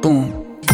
Boom.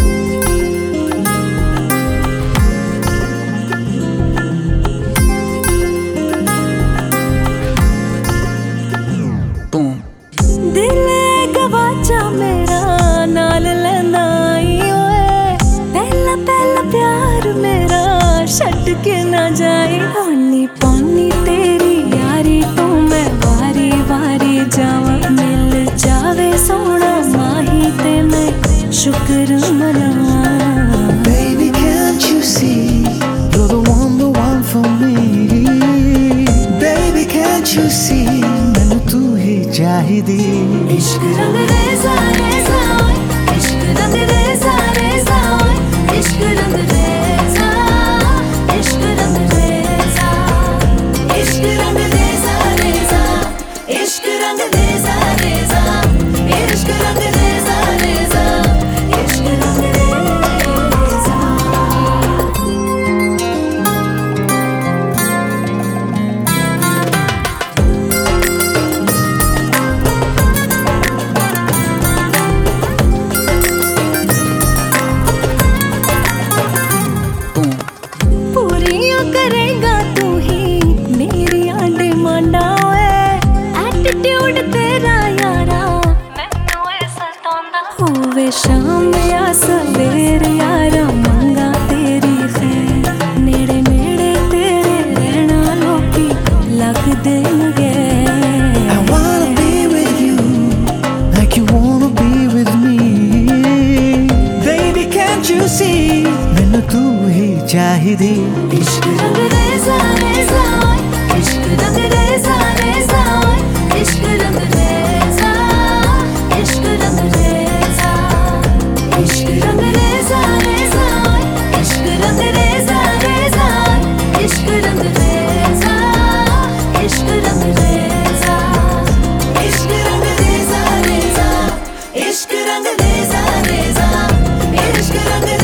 Boom. दिल गवाचा मेरा नाल लेना आई ओए, पहला पहला प्यार मेरा छट के ना जाए। पानी पानी तेरी यारी तो मैं वारी वारी जावा, मिल जावे सोना माही ते मैं शुक्र मनावा। Baby, can't you see you're the one for me? Baby, can't you see मैनू तू ही चाहिदी। इश्क रंग रेज़ा रेज़ा, इश्क रंग रेज़ा रेज़ा, इश्क रंग रेज़ा, इश्क रंग रेज़ा, इश्क रंग रेज़ा रेज़ा, इश्क रंग रेज़ा रेज़ा, इश्क रंग रेज़ा रेज़ा, इश्क रंग रेज़ा। पूरियां करेगा तू ही मेरी डिमांडा ओए, एटीट्यूड तेरा यारा मैनू ऐसा तांदा। होवे शाम या सवेर यारा मंगा तेरी खैर, नेड़े नेड़े तेरे रहना लोकी लग देंगे। I wanna be with you like you wanna be with me. Baby, can't you see मैनू तू ही चाहिदी। इश्क रंग रेज़ा रेज़ा, इश्क रंग रेज़ा रेज़ा, इश्क रंग रेज़ा, इश्क रंग रेज़ा, इश्क रंग रेज़ा रेज़ा, इश्क रंग रेज़ा रेज़ा, इश्क रंग रेज़ा, इश्क रंग रेज़ा, इश्क रंग रेज़ा रेज़ा, इश्क रंग रेज़ा रेज़ा, इश्क रंग